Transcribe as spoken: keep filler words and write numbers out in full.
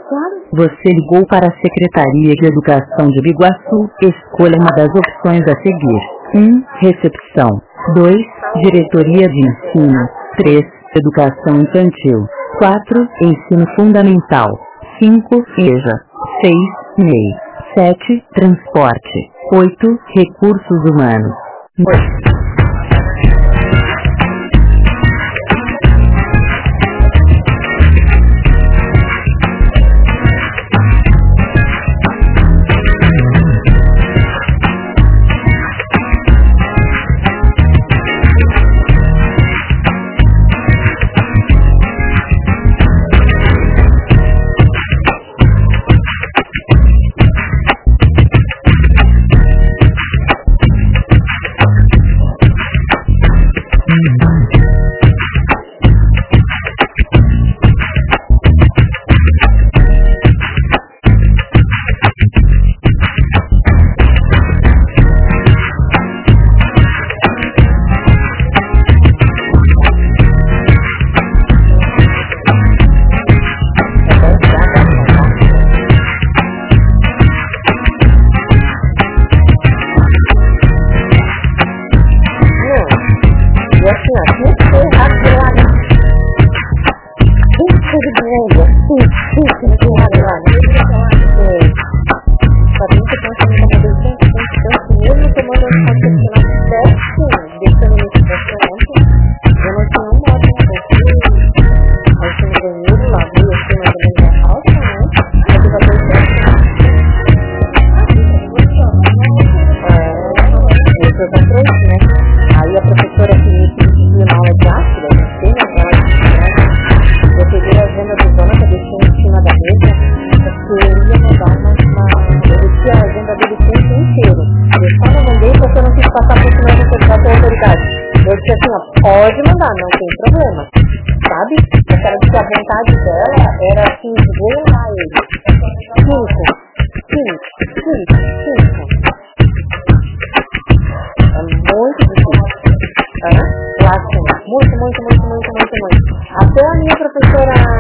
claro. Você ligou para a Secretaria de Educação de Biguaçu. Escolha uma das opções a seguir. um. Recepção. dois. Diretoria de Ensino. três. Educação Infantil. quatro. Ensino Fundamental. cinco. E J A. seis. M E I. sete. Transporte. oito. Recursos Humanos. Pode mandar, não tem problema. Sabe? Eu quero dizer, a vontade dela era assim, vou lá ele. Cinco. Cinco. Cinco. Cinco. É muito difícil. Tá? Eu acho muito, muito, muito, muito, muito, muito. Até a minha professora